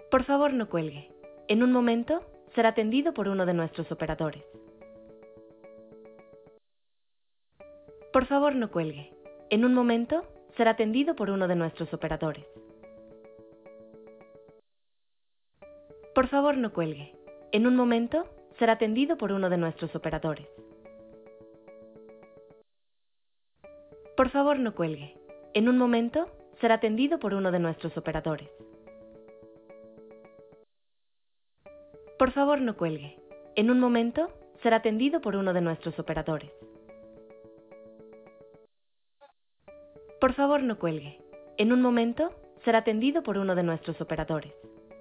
Por favor, no cuelgue. En un momento, será atendido por uno de nuestros operadores. Por favor, no cuelgue. En un momento, será atendido por uno de nuestros operadores. Por favor, no cuelgue. En un momento, será atendido por uno de nuestros operadores. Por favor, no cuelgue. En un momento, será atendido por uno de nuestros operadores. Por favor, no cuelgue. En un momento, será atendido por uno de nuestros operadores. Por favor, no cuelgue. En un momento, será atendido por uno de nuestros operadores.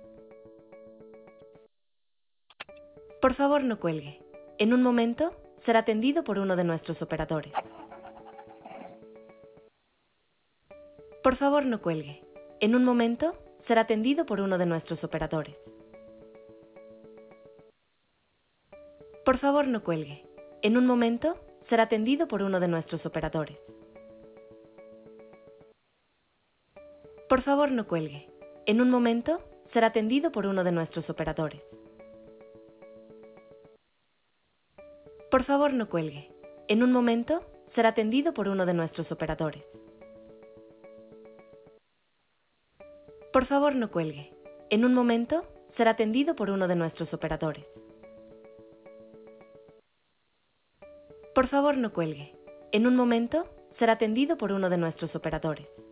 Por favor, no cuelgue. En un momento, será atendido por uno de nuestros operadores. Por favor, no cuelgue. En un momento, será atendido por uno de nuestros operadores. Por favor, no cuelgue. En un momento, será atendido por uno de nuestros operadores. Por favor, no cuelgue. En un momento, será atendido por uno de nuestros operadores. Por favor, no cuelgue. En un momento, será atendido por uno de nuestros operadores. Por favor, no cuelgue. En un momento, será atendido por uno de nuestros operadores. Por favor, no cuelgue. En un momento, será atendido por uno de nuestros operadores.